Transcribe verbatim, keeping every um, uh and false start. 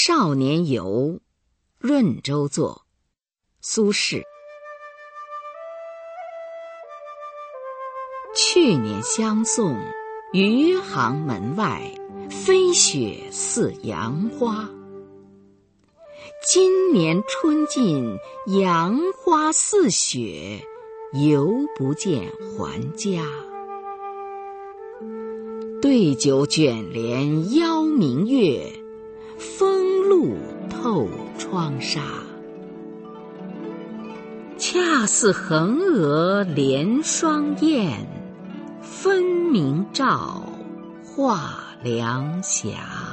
少年游，润州作，苏轼。去年相送，余杭门外，飞雪似杨花。今年春尽，杨花似雪，犹不见还家。对酒卷帘邀明月，风露透窗纱。恰似横额连双燕，分明照画梁霞。